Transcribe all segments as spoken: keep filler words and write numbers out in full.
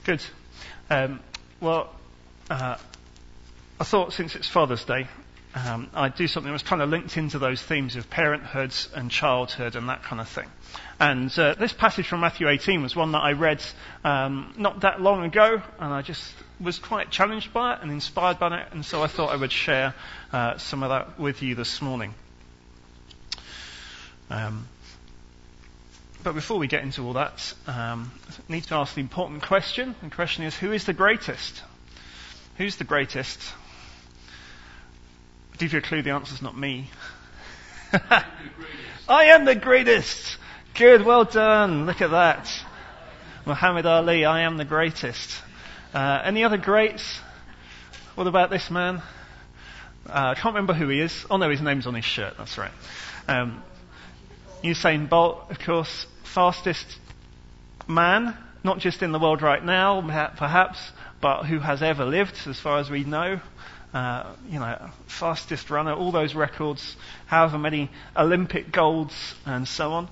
Good. Um, well, uh, I thought since it's Father's Day, um, I'd do something that was kind of linked into those themes of parenthood and childhood and that kind of thing. And uh, this passage from Matthew eighteen was one that I read um, not that long ago, and I just was quite challenged by it and inspired by it, and so I thought I would share uh, some of that with you this morning. Um, but before we get into all that, um, I need to ask the important question. The question is, who is the greatest? Who's the greatest? I'll give you a clue, the answer's not me. I am the greatest! Good, well done. Look at that. Muhammad Ali, I am the greatest. Uh, any other greats? What about this man? Uh, I can't remember who he is. Oh no, his name's on his shirt, that's right. Um, Usain Bolt, of course, fastest man, not just in the world right now, perhaps, but who has ever lived, as far as we know. Uh, you know, fastest runner, all those records, however many Olympic golds, and so on.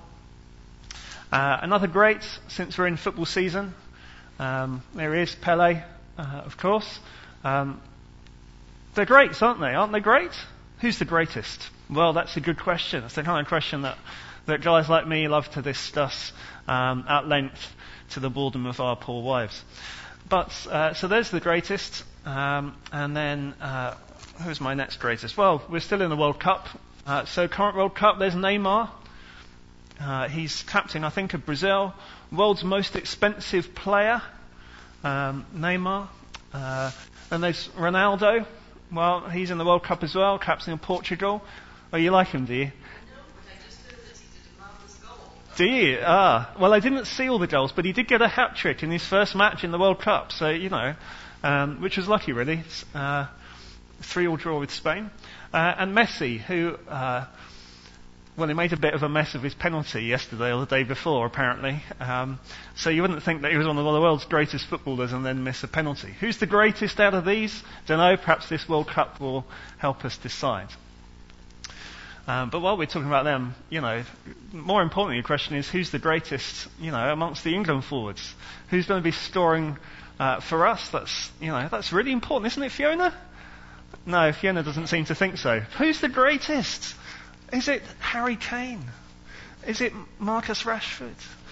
Uh, another great, since we're in football season, um, there is Pele, uh, of course. Um, they're greats, aren't they? Aren't they great? Who's the greatest? Well, that's a good question. It's the kind of question that, that guys like me love to discuss um, at length to the boredom of our poor wives. But, uh, so there's the greatest. Um, and then, uh, who's my next greatest? Well, we're still in the World Cup. Uh, so current World Cup, there's Neymar. Uh, he's captain, I think, of Brazil. World's most expensive player, um, Neymar. Uh, and there's Ronaldo. Well, he's in the World Cup as well, captain of Portugal. Oh, you like him, do you? No, but I just heard that he did a marvelous goal. Do you? Ah, well, I didn't see all the goals, but he did get a hat-trick in his first match in the World Cup. So, you know, um, which was lucky, really. Uh, three-all draw with Spain. Uh, and Messi, who... Uh, Well, he made a bit of a mess of his penalty yesterday or the day before, apparently. Um, so you wouldn't think that he was one of the world's greatest footballers and then miss a penalty. Who's the greatest out of these? Don't know. Perhaps this World Cup will help us decide. Um, but while we're talking about them, you know, more importantly, the question is, who's the greatest, you know, amongst the England forwards? Who's going to be scoring uh, for us? That's, you know, that's really important, isn't it, Fiona? No, Fiona doesn't seem to think so. Who's the greatest? Is it Harry Kane? Is it Marcus Rashford?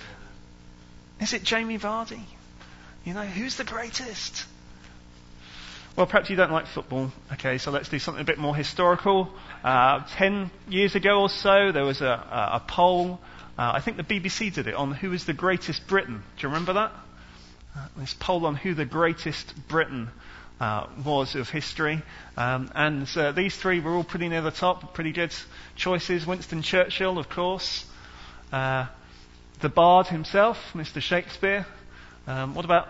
Is it Jamie Vardy? You know, who's the greatest? Well, perhaps you don't like football. Okay, so let's do something a bit more historical. Uh, ten years ago or so, there was a, a, a poll. Uh, I think the B B C did it on who is the greatest Briton. Do you remember that? Uh, this poll on who the greatest Briton Uh, was of history, um, and uh, these three were all pretty near the top, pretty good choices. Winston Churchill, of course, uh, the Bard himself, Mister Shakespeare. Um, what about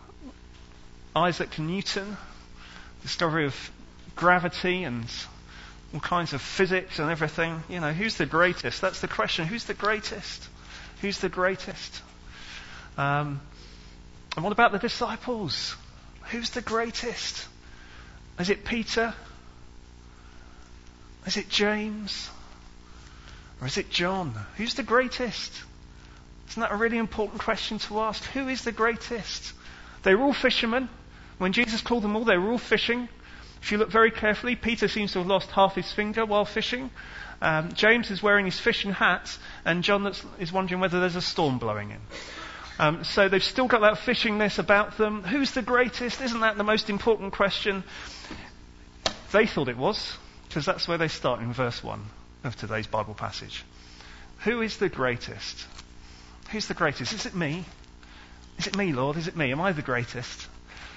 Isaac Newton, discovery of gravity and all kinds of physics and everything? You know, who's the greatest? That's the question. Who's the greatest? Who's the greatest? Um, and what about the disciples? Who's the greatest? Is it Peter? Is it James? Or is it John? Who's the greatest? Isn't that a really important question to ask? Who is the greatest? They were all fishermen. When Jesus called them all, they were all fishing. If you look very carefully, Peter seems to have lost half his finger while fishing. Um, James is wearing his fishing hat, and John is wondering whether there's a storm blowing in. Um, so they've still got that fishingness about them. Who's the greatest? Isn't that the most important question? They thought it was, because that's where they start in verse one of today's Bible passage. Who is the greatest? Who's the greatest? Is it me? Is it me, Lord? Is it me? Am I the greatest?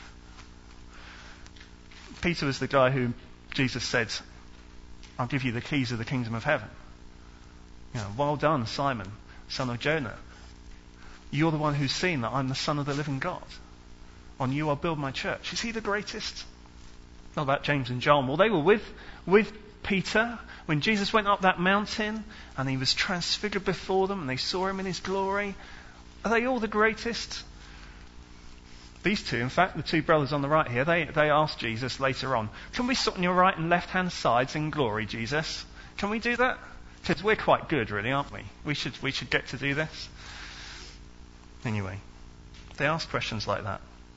Peter was the guy who Jesus said, I'll give you the keys of the kingdom of heaven. You know, well done, Simon, son of Jonah. You're the one who's seen that I'm the Son of the living God. On you I'll build my church. Is he the greatest? Not about James and John. Well, they were with, with Peter when Jesus went up that mountain and he was transfigured before them and they saw him in his glory. Are they all the greatest? These two, in fact, the two brothers on the right here, they, they asked Jesus later on, can we sit on your right and left hand sides in glory, Jesus? Can we do that? Because we're quite good, really, aren't we? We should, we should get to do this. Anyway, they ask questions like that.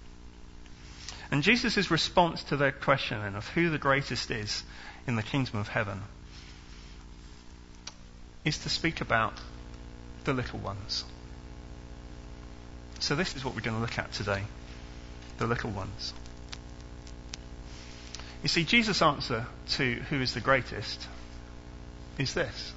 And Jesus' response to their question then of who the greatest is in the kingdom of heaven is to speak about the little ones. So this is what we're going to look at today, the little ones. You see, Jesus' answer to who is the greatest is this.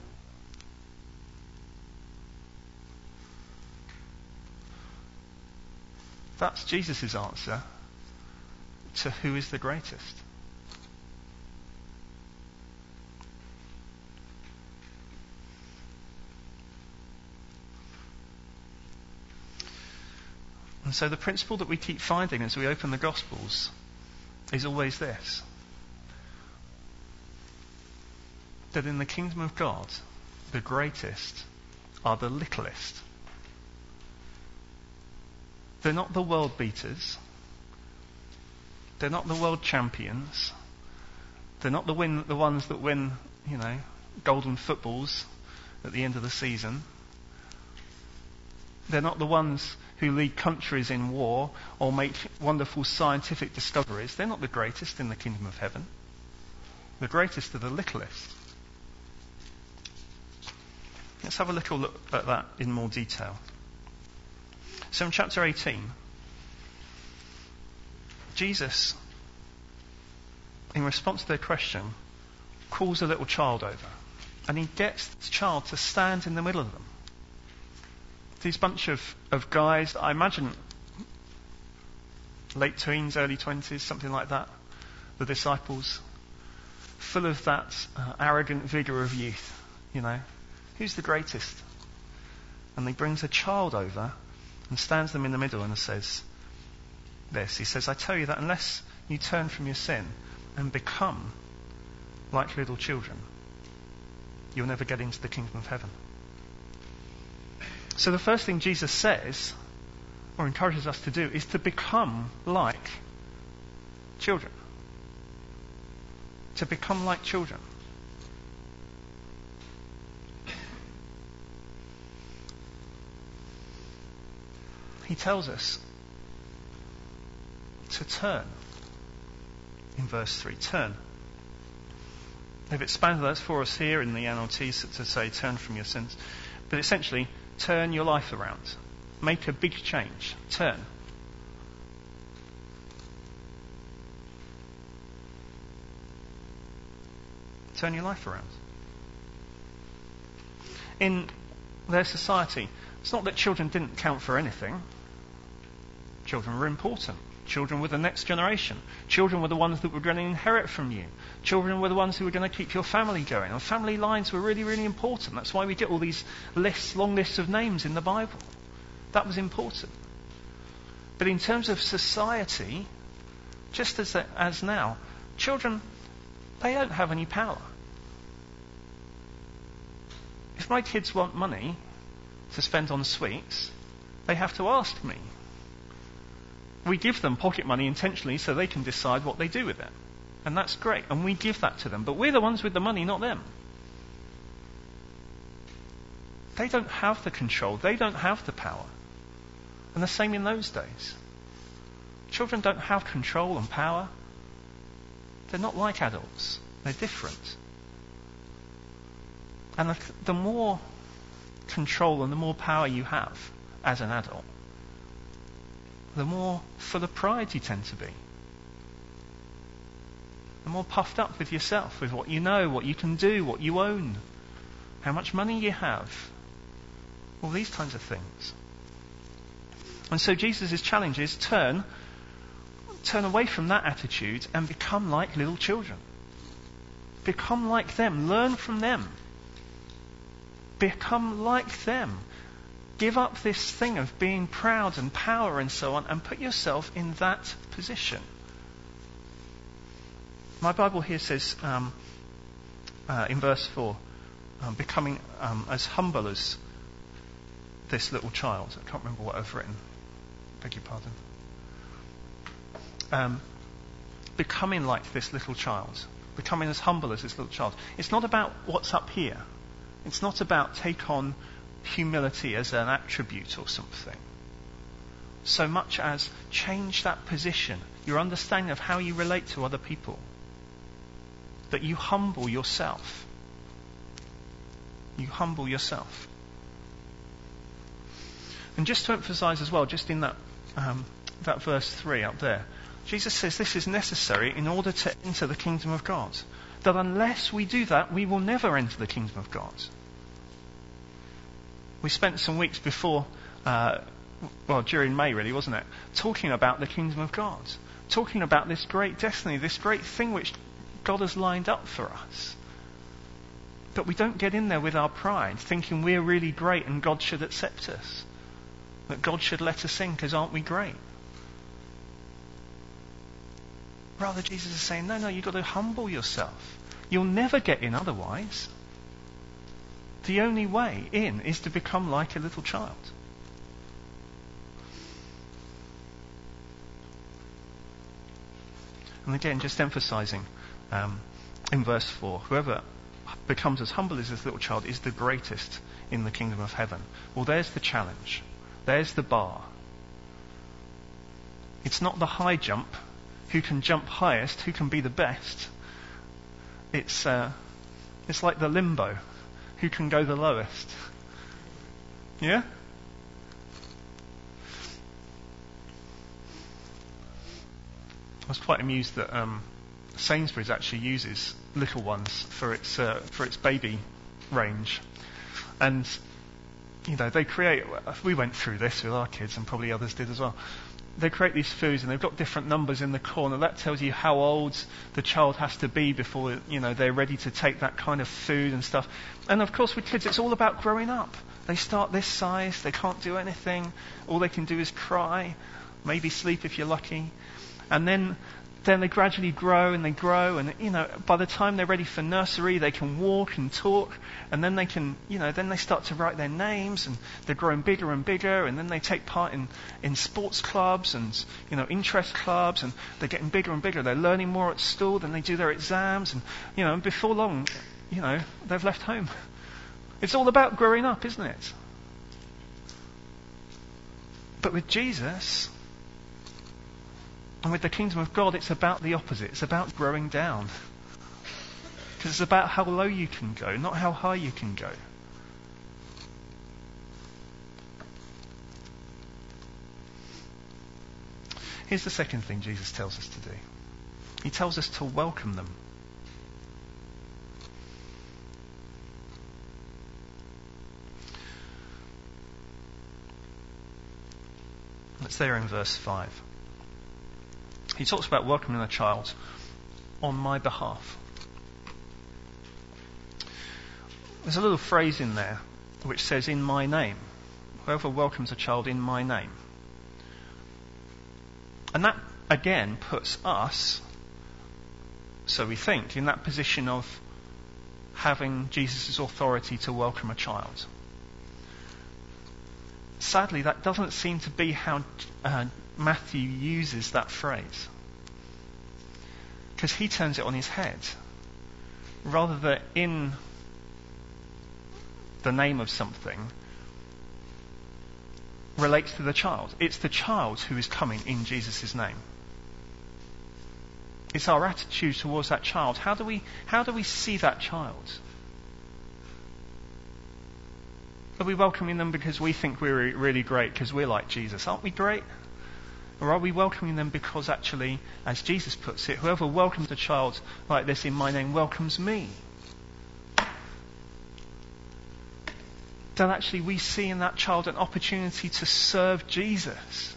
That's Jesus' answer to who is the greatest. And so the principle that we keep finding as we open the Gospels is always this. That in the kingdom of God, the greatest are the littlest. They're not the world beaters. They're not the world champions. They're not the win, the ones that win, you know, golden footballs at the end of the season. They're not the ones who lead countries in war or make wonderful scientific discoveries. They're not the greatest in the kingdom of heaven. The greatest are the littlest. Let's have a little look at that in more detail. So in chapter eighteen, Jesus, in response to their question, calls a little child over. And he gets this child to stand in the middle of them. These bunch of, of guys, I imagine late teens, early twenties, something like that, the disciples, full of that uh, arrogant vigour of youth, you know. Who's the greatest? And he brings a child over and stands them in the middle and says this. He says, I tell you that unless you turn from your sin and become like little children, you'll never get into the kingdom of heaven. So the first thing Jesus says, or encourages us to do, is to become like children. To become like children. He tells us to turn in verse three. Turn. They've expanded that for us here in the N L T to say turn from your sins. But essentially, turn your life around. Make a big change. Turn. Turn your life around. In their society, it's not that children didn't count for anything. Children were important. Children were the next generation. Children were the ones that were going to inherit from you. Children were the ones who were going to keep your family going. And family lines were really, really important. That's why we get all these lists, long lists of names in the Bible. That was important. But in terms of society, just as, as now, children, they don't have any power. If my kids want money to spend on sweets, they have to ask me. We give them pocket money intentionally so they can decide what they do with it. And that's great. And we give that to them. But we're the ones with the money, not them. They don't have the control. They don't have the power. And the same in those days. Children don't have control and power. They're not like adults. They're different. And the, the more control and the more power you have as an adult, the more full of pride you tend to be. The more puffed up with yourself, with what you know, what you can do, what you own, how much money you have, all these kinds of things. And so Jesus' challenge is turn, turn away from that attitude and become like little children. Become like them. Learn from them. Become like them. Give up this thing of being proud and power and so on and put yourself in that position. My Bible here says um, uh, in verse four, um, becoming um, as humble as this little child. I can't remember what I've written. Beg your pardon. Um, becoming like this little child. Becoming as humble as this little child. It's not about what's up here. It's not about take on humility as an attribute or something. So much as change that position. your understanding of how you relate to other people. That you humble yourself. You humble yourself. And just to emphasize as well, just in that um, that verse three up there, Jesus says this is necessary in order to enter the kingdom of God. That unless we do that, we will never enter the kingdom of God. We spent some weeks before, uh, well, during May really, wasn't it? Talking about the kingdom of God. Talking about this great destiny, this great thing which God has lined up for us. But we don't get in there with our pride, thinking we're really great and God should accept us. That God should let us in because aren't we great? Rather, Jesus is saying, no, no, you've got to humble yourself. You'll never get in otherwise. The only way in is to become like a little child. And again, just emphasizing um, in verse four, whoever becomes as humble as this little child is the greatest in the kingdom of heaven. Well, there's the challenge. There's the bar. It's not the high jump. Who can jump highest? Who can be the best? It's uh, it's like the limbo. Who can go the lowest? Yeah? I was quite amused that um, Sainsbury's actually uses little ones for its uh, for its baby range, and you know they create. We went through this with our kids, and probably others did as well. They create these foods, and they've got different numbers in the corner. That tells you how old the child has to be before you know they're ready to take that kind of food and stuff. And of course, with kids, it's all about growing up. They start this size, they can't do anything. All they can do is cry, maybe sleep if you're lucky, and then. Then they gradually grow and they grow, and you know, by the time they're ready for nursery, they can walk and talk, and then they can, you know, then they start to write their names, and they're growing bigger and bigger, and then they take part in, in sports clubs and you know interest clubs, and they're getting bigger and bigger. They're learning more at school, then they do their exams, and you know, and before long, you know, they've left home. It's all about growing up, isn't it? But with Jesus. And with the kingdom of God, it's about the opposite. It's about growing down. Because it's about how low you can go, not how high you can go. Here's the second thing Jesus tells us to do. He tells us to welcome them. That's there in verse five. He talks about welcoming a child on my behalf. There's a little phrase in there which says, in my name. Whoever welcomes a child in my name. And that, again, puts us, so we think, in that position of having Jesus' authority to welcome a child. Sadly, that doesn't seem to be how uh, Matthew uses that phrase. Because he turns it on his head. Rather than in the name of something relates to the child. It's the child who is coming in Jesus' name. It's our attitude towards that child. How do we how do we see that child? Are we welcoming them because we think we're really great because we're like Jesus? Aren't we great? Or are we welcoming them because actually, as Jesus puts it, whoever welcomes a child like this in my name welcomes me? That actually we see in that child an opportunity to serve Jesus.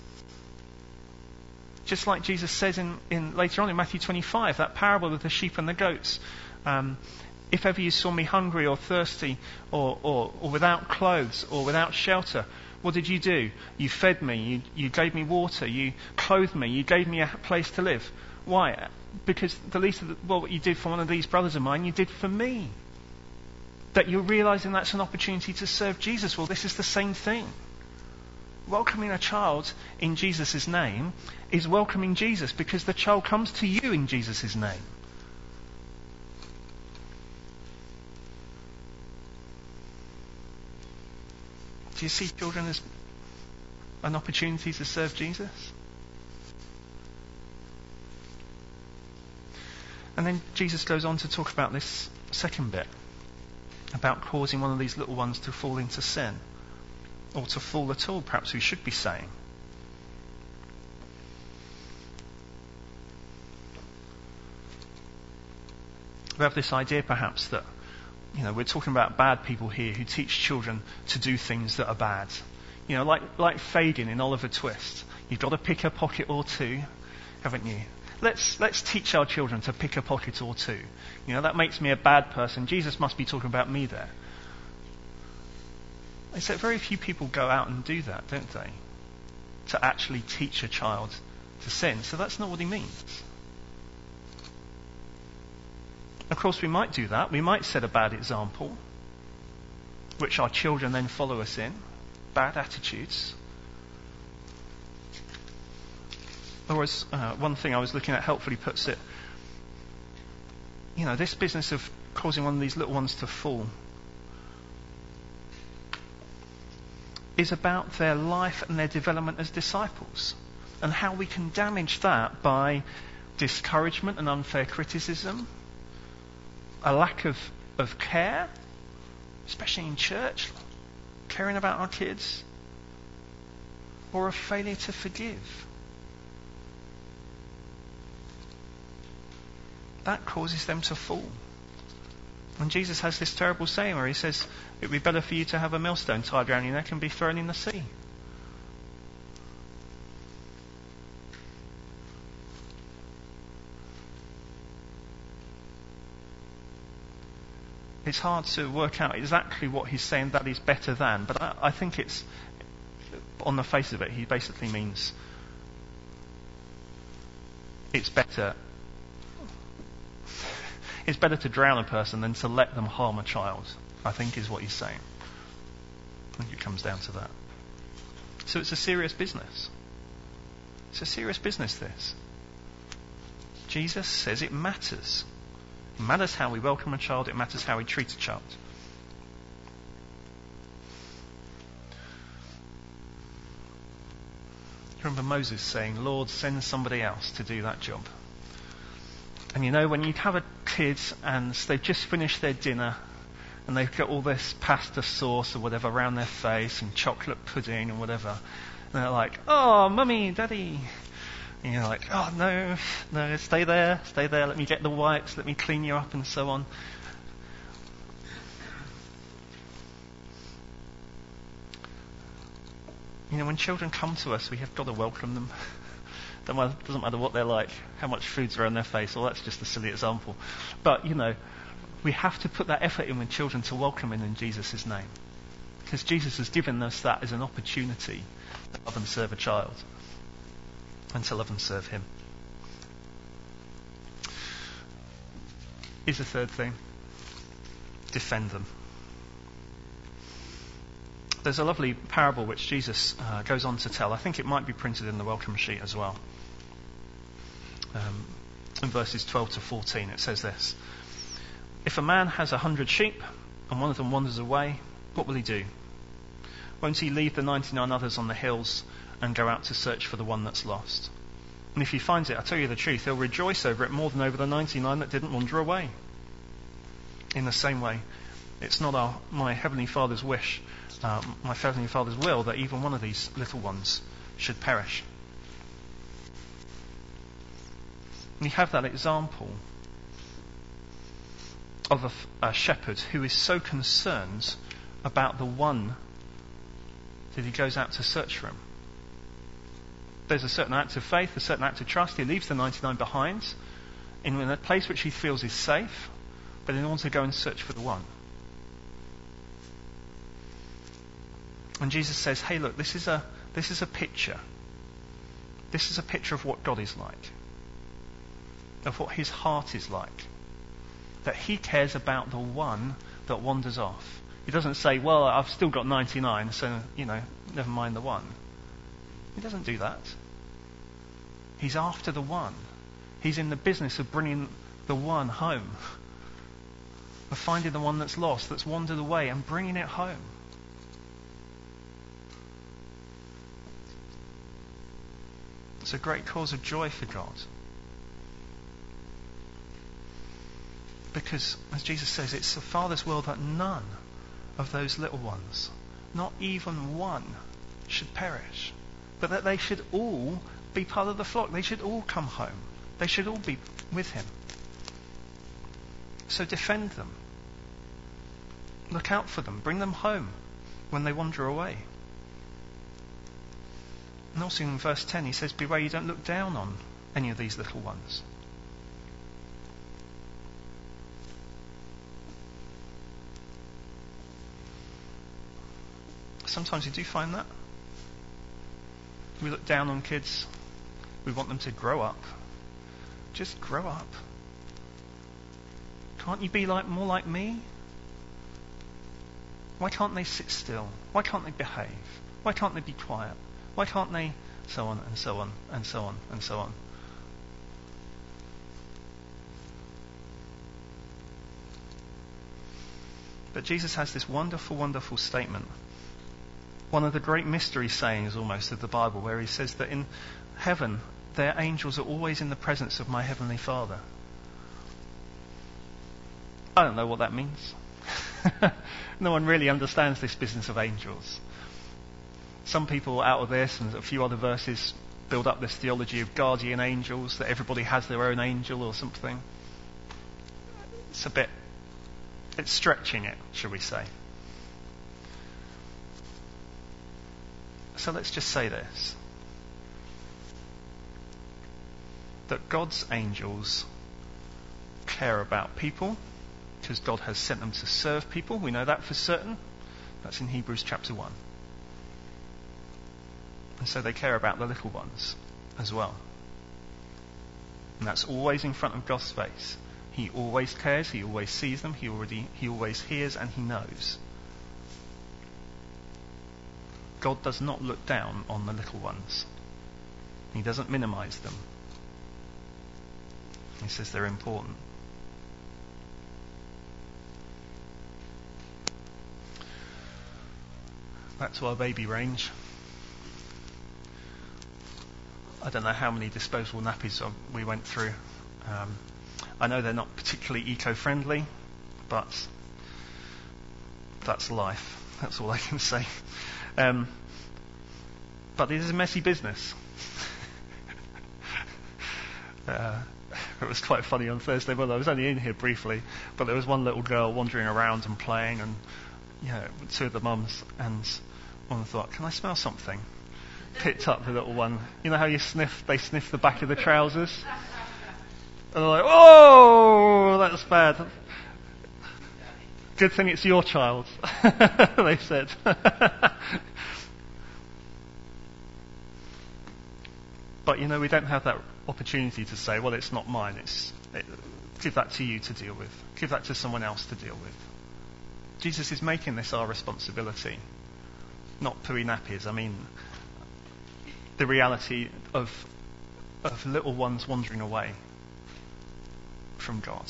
Just like Jesus says in, in later on in Matthew twenty-five, that parable of the sheep and the goats. Um, if ever you saw me hungry or thirsty or, or, or without clothes or without shelter, what did you do? You fed me, you, you gave me water, you clothed me, you gave me a place to live. Why? Because the least of the, well, what you did for one of these brothers of mine, you did for me. That you're realizing that's an opportunity to serve Jesus. Well, this is the same thing. Welcoming a child in Jesus' name is welcoming Jesus because the child comes to you in Jesus' name. Do you see children as an opportunity to serve Jesus? And then Jesus goes on to talk about this second bit, about causing one of these little ones to fall into sin, or to fall at all, perhaps we should be saying. We have this idea perhaps that, you know, we're talking about bad people here who teach children to do things that are bad. You know, like like Fagin in Oliver Twist. You've got to pick a pocket or two, haven't you? Let's let's teach our children to pick a pocket or two. You know, that makes me a bad person. Jesus must be talking about me there. Except very few people go out and do that, don't they? To actually teach a child to sin. So that's not what he means. Of course, we might do that. We might set a bad example, which our children then follow us in. Bad attitudes. Or as uh, one thing I was looking at helpfully puts it, you know, this business of causing one of these little ones to fall is about their life and their development as disciples, and how we can damage that by discouragement and unfair criticism, a lack of, of care, especially in church, caring about our kids, or a failure to forgive. That causes them to fall. And Jesus has this terrible saying where he says, it would be better for you to have a millstone tied around your neck and be thrown in the sea. It's hard to work out exactly what he's saying that is better than, but I, I think it's, on the face of it, he basically means it's better it's better to drown a person than to let them harm a child, I think is what he's saying. I think it comes down to that. So it's a serious business. It's a serious business, this. Jesus says it matters. It matters how we welcome a child. It matters how we treat a child. Remember Moses saying, Lord, send somebody else to do that job. And you know, when you have a kid and they've just finished their dinner and they've got all this pasta sauce or whatever around their face and chocolate pudding and whatever, and they're like, oh, mummy, daddy. And you're like, oh, no, no, stay there, stay there, let me get the wipes, let me clean you up and so on. You know, when children come to us, we have got to welcome them. It doesn't matter what they're like, how much food's around their face. Well, that's just a silly example. But, you know, we have to put that effort in with children to welcome them in Jesus' name. Because Jesus has given us that as an opportunity to love and serve a child. And to love and serve him. Here's the third thing. Defend them. There's a lovely parable which Jesus uh, goes on to tell. I think it might be printed in the welcome sheet as well. Um, in verses twelve to fourteen it says this. If a man has a hundred sheep and one of them wanders away, what will he do? Won't he leave the ninety-nine others on the hills and go out to search for the one that's lost? And if he finds it, I tell you the truth, he'll rejoice over it more than over the ninety-nine that didn't wander away. In the same way, it's not our, my Heavenly Father's wish, um, my Heavenly Father's will, that even one of these little ones should perish. And you have that example of a, a shepherd who is so concerned about the one that he goes out to search for him. There's a certain act of faith, a certain act of trust. He leaves the ninety-nine behind in a place which he feels is safe, but in order to go and search for the one. And Jesus says, hey, look, this is a this is a picture. This is a picture of what God is like. Of what his heart is like. That he cares about the one that wanders off. He doesn't say, well, I've still got ninety-nine, so, you know, never mind the one. He doesn't do that. He's after the one. He's in the business of bringing the one home. Of finding the one that's lost, that's wandered away, and bringing it home. It's a great cause of joy for God. Because, as Jesus says, it's the Father's will that none of those little ones, not even one, should perish, but that they should all be part of the flock. They should all come home. They should all be with him. So defend them. Look out for them. Bring them home when they wander away. And also in verse ten he says, beware you don't look down on any of these little ones. Sometimes we do find that. We look down on kids. We want them to grow up. Just grow up. Can't you be like more like me? Why can't they sit still? Why can't they behave? Why can't they be quiet? Why can't they so on and so on and so on and so on? But Jesus has this wonderful, wonderful statement. One of the great mystery sayings almost of the Bible, where he says that in heaven their angels are always in the presence of my heavenly Father. I don't know what that means. No one really understands this business of angels. Some people out of this and a few other verses build up this theology of guardian angels, that everybody has their own angel or something. It's a bit, it's stretching it, shall we say. So let's just say this. That God's angels care about people, because God has sent them to serve people. We know that for certain. That's in Hebrews chapter one. And so they care about the little ones as well. And that's always in front of God's face. He always cares, he always sees them, he already he always hears and he knows. God does not look down on the little ones. He doesn't minimize them. He says they're important. Back to our baby range. I don't know how many disposable nappies we went through. Um, I know they're not particularly eco-friendly, but that's life. That's all I can say. Um, but it is a messy business. uh, it was quite funny on Thursday. Well, I was only in here briefly, but there was one little girl wandering around and playing, and you know, two of the mums, and one thought, "Can I smell something?" Picked up the little one. You know how you sniff? They sniff the back of the trousers, and they're like, "Oh, that's bad." Good thing it's your child, they said. But you know, we don't have that opportunity to say, well, it's not mine. It's it, give that to you to deal with. Give that to someone else to deal with. Jesus is making this our responsibility, not pooey nappies. I mean, the reality of of little ones wandering away from God.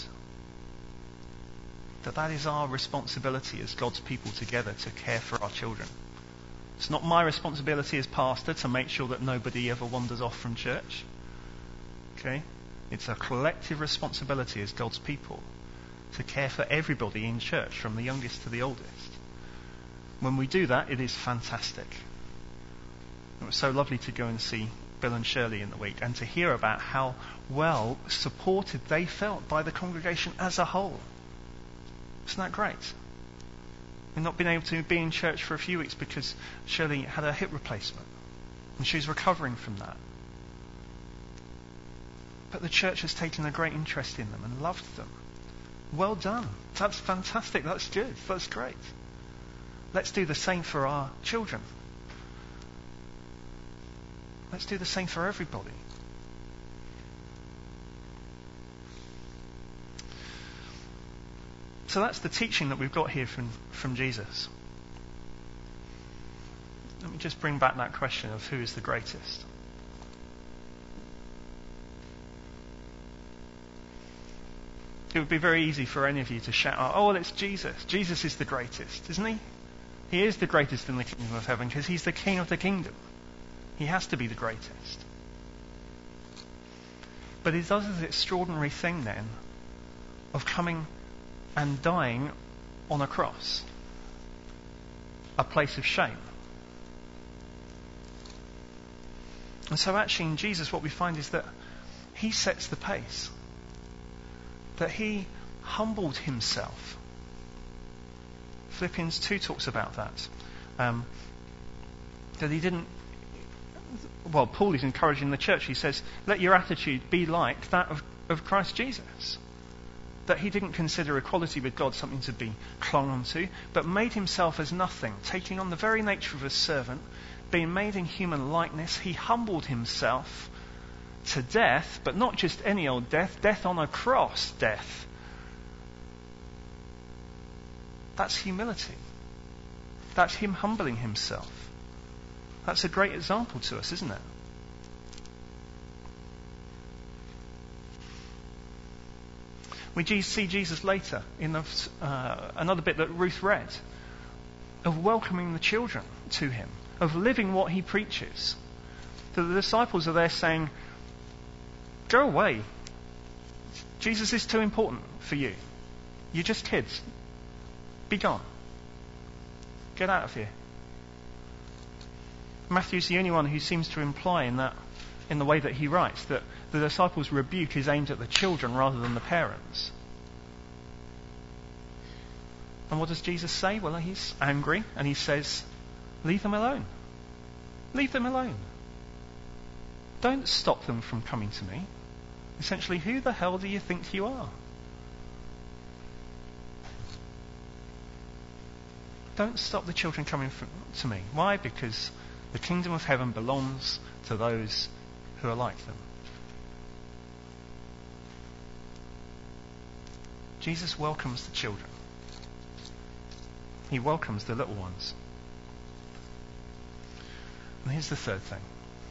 That that is our responsibility as God's people together to care for our children. It's not my responsibility as pastor to make sure that nobody ever wanders off from church. Okay? It's a collective responsibility as God's people to care for everybody in church, from the youngest to the oldest. When we do that, it is fantastic. It was so lovely to go and see Bill and Shirley in the week and to hear about how well supported they felt by the congregation as a whole. Isn't that great? And not being able to be in church for a few weeks because Shirley had a hip replacement and she's recovering from that. But the church has taken a great interest in them and loved them. Well done. That's fantastic. That's good. That's great. Let's do the same for our children. Let's do the same for everybody. So that's the teaching that we've got here from, from Jesus. Let me just bring back that question of who is the greatest. It would be very easy for any of you to shout out, "Oh, well, it's Jesus. Jesus is the greatest, isn't he? He is the greatest in the kingdom of heaven because he's the king of the kingdom. He has to be the greatest." But he does this extraordinary thing then of coming and dying on a cross, a place of shame. And so actually in Jesus what we find is that he sets the pace, that he humbled himself. Philippians two talks about that. Um, that he didn't, well, Paul is encouraging the church. He says, let your attitude be like that of, of Christ Jesus. That he didn't consider equality with God something to be clung onto, but made himself as nothing, taking on the very nature of a servant, being made in human likeness. He humbled himself to death, but not just any old death, death on a cross death. That's humility. That's him humbling himself. That's a great example to us, isn't it? We see Jesus later in the, uh, another bit that Ruth read, of welcoming the children to him, of living what he preaches. So the disciples are there saying, go away. Jesus is too important for you. You're just kids. Be gone. Get out of here. Matthew's the only one who seems to imply in that, in the way that he writes, that the disciples' rebuke is aimed at the children rather than the parents. And what does Jesus say? Well, he's angry and he says, leave them alone. Leave them alone. Don't stop them from coming to me. Essentially, who the hell do you think you are? Don't stop the children coming from, to me. Why? Because the kingdom of heaven belongs to those who are like them. Jesus welcomes the children. He welcomes the little ones. And here's the third thing.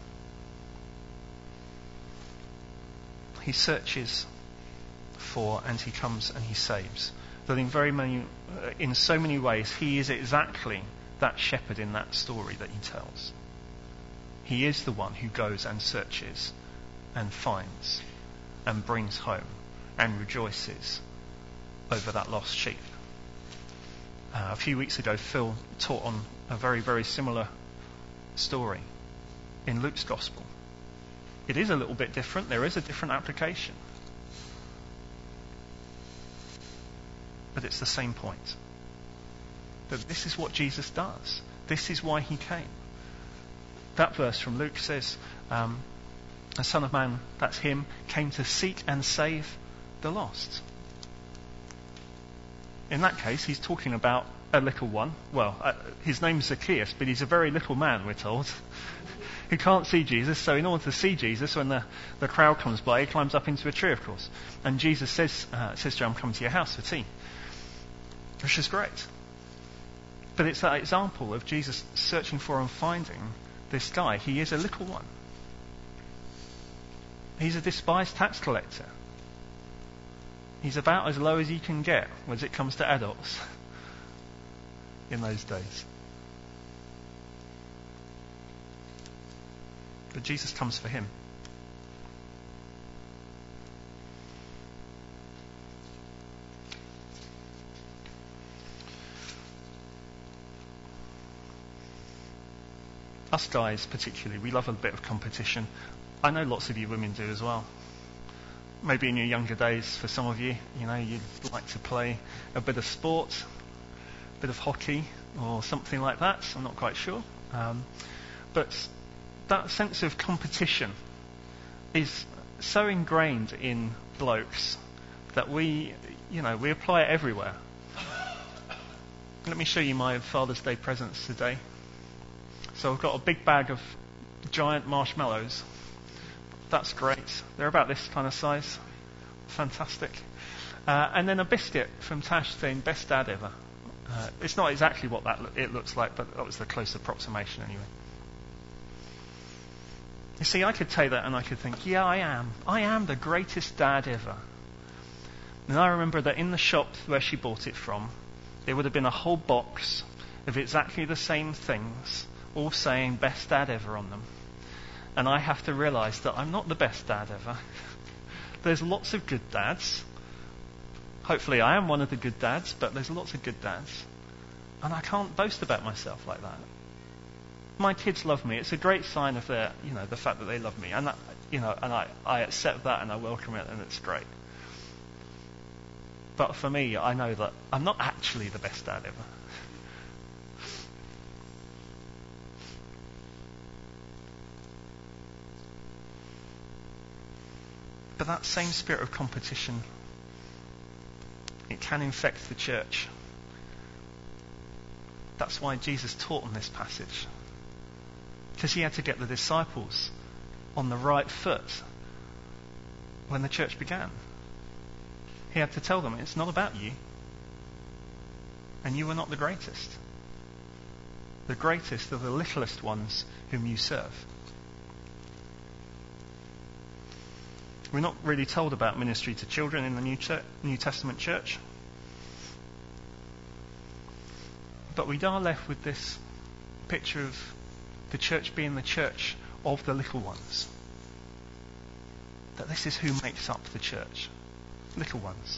He searches for and he comes and he saves. That in very many, uh, in so many ways, he is exactly that shepherd in that story that he tells. He is the one who goes and searches and finds and brings home and rejoices over that lost sheep. Uh, a few weeks ago, Phil taught on a very, very similar story in Luke's Gospel. It is a little bit different. There is a different application. But it's the same point. That this is what Jesus does. This is why he came. That verse from Luke says, um, the Son of Man, that's him, came to seek and save the lost. In that case, he's talking about a little one. Well, uh, his name's Zacchaeus, but he's a very little man, we're told, who can't see Jesus. So in order to see Jesus, when the, the crowd comes by, he climbs up into a tree, of course. And Jesus says, uh, says to him, I'm coming to your house for tea. Which is great. But it's that example of Jesus searching for and finding this guy. He is a little one. He's a despised tax collector. He's about as low as you can get when it comes to adults in those days. But Jesus comes for him. Us guys particularly, we love a bit of competition. I know lots of you women do as well. Maybe in your younger days, for some of you, you know, you'd like to play a bit of sport, a bit of hockey, or something like that. I'm not quite sure. Um, but that sense of competition is so ingrained in blokes that we, you know, we apply it everywhere. Let me show you my Father's Day presents today. So I've got a big bag of giant marshmallows. That's great. They're about this kind of size. Fantastic. Uh, and then a biscuit from Tash saying, best dad ever. Uh, it's not exactly what that lo- it looks like, but that was the close approximation anyway. You see, I could take that and I could think, yeah, I am. I am the greatest dad ever. And I remember that in the shop where she bought it from, there would have been a whole box of exactly the same things, all saying best dad ever on them. And I have to realise that I'm not the best dad ever. There's lots of good dads, Hopefully I am one of the good dads, but there's lots of good dads. And I can't boast about myself like that. My kids love me. It's a great sign of their, you know, the fact that they love me. And, that, you know, and I, I accept that and I welcome it and it's great. But for me, I know that I'm not actually the best dad ever. But that same spirit of competition, it can infect the church. That's why Jesus taught on this passage. Because he had to get the disciples on the right foot when the church began. He had to tell them, it's not about you. And you are not the greatest. The greatest are the littlest ones whom you serve. We're not really told about ministry to children in the New, Ch- New Testament church. But we are left with this picture of the church being the church of the little ones. That this is who makes up the church. Little ones.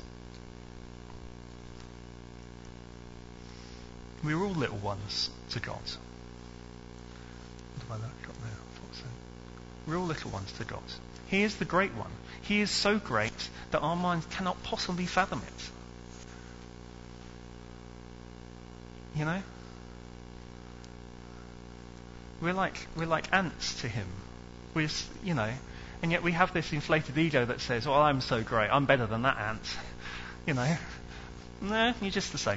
We're all little ones to God. What have I got there? What's that? We're all little ones to God. He is the great one. He is so great that our minds cannot possibly fathom it. You know? We're like we're like ants to him. We're, you know, and yet we have this inflated ego that says, "Well, I'm so great. I'm better than that ant." You know? No, you're just the same.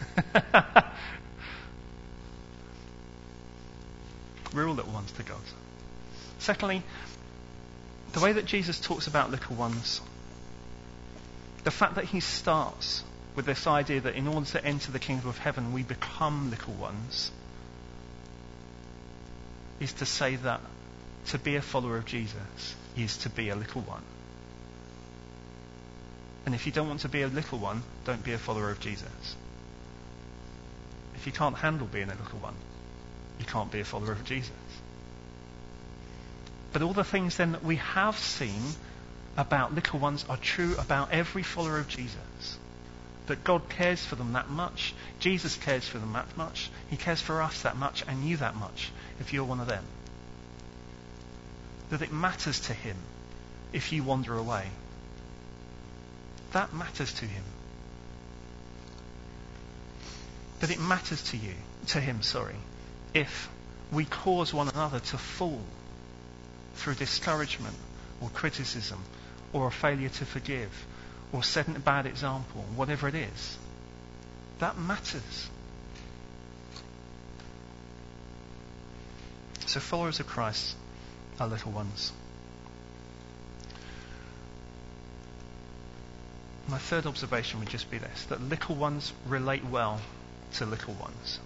We're all little ones to God. Secondly, the way that Jesus talks about little ones, the fact that he starts with this idea that in order to enter the kingdom of heaven we become little ones, is to say that to be a follower of Jesus is to be a little one. And if you don't want to be a little one, don't be a follower of Jesus. If you can't handle being a little one, you can't be a follower of Jesus. But all the things then that we have seen about little ones are true about every follower of Jesus. That God cares for them that much. Jesus cares for them that much. He cares for us that much and you that much if you're one of them. That it matters to him if you wander away. That matters to him. That it matters to you, to him, sorry, if we cause one another to fall through discouragement or criticism or a failure to forgive or setting a bad example, whatever it is. That matters. So followers of Christ are little ones. My third observation would just be this, that little ones relate well to little ones.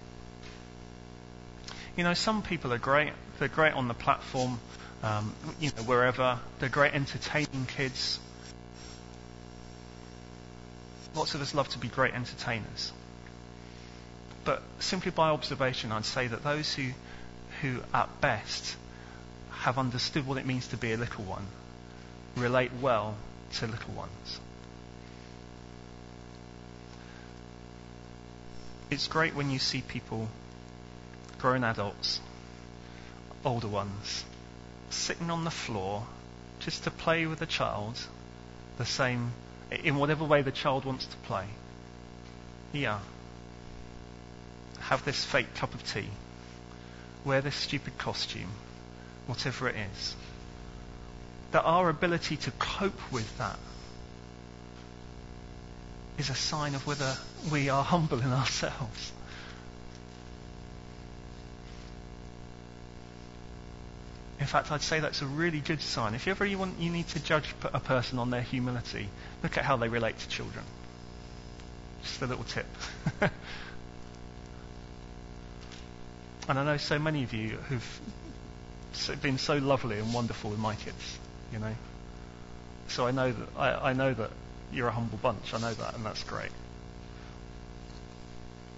You know, some people are great. They're great on the platform, um, you know, wherever. They're great entertaining kids. Lots of us love to be great entertainers. But simply by observation, I'd say that those who, who at best have understood what it means to be a little one relate well to little ones. It's great when you see people, grown adults, older ones, sitting on the floor just to play with a child, the same, in whatever way the child wants to play. Yeah. Have this fake cup of tea. Wear this stupid costume. Whatever it is. That our ability to cope with that is a sign of whether we are humble in ourselves. In fact, I'd say that's a really good sign. If ever you want, you need to judge a person on their humility, look at how they relate to children. Just a little tip. And I know so many of you who've been so lovely and wonderful with my kids, you know. So I know that I, I know that you're a humble bunch. I know that, and that's great.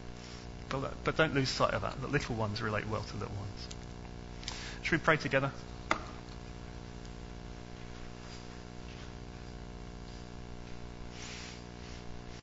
But, but don't lose sight of that, that little ones relate well to little ones. Should we pray together?